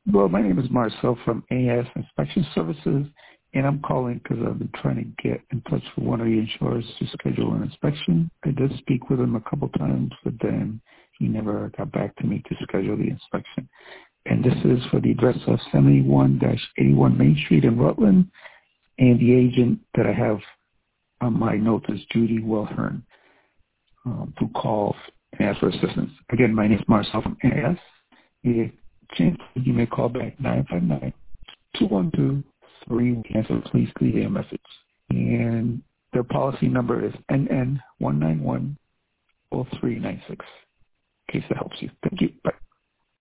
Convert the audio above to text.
Well, my name is Marcel from AS Inspection Services, and I'm calling because I've been trying to get in touch with one of the insurers to schedule an inspection. I did speak with him a couple times, but then he never got back to me to schedule the inspection. And this is for the address of 71-81 Main Street in Rutland, and the agent that I have on my note is Judy Wilhern, who called and asked for assistance. Again, my name is Marcel from AS. If chance, you may call back 959-212-3. Cancel, please leave a message. And their policy number is NN1910396. In case that helps you. Thank you. Bye.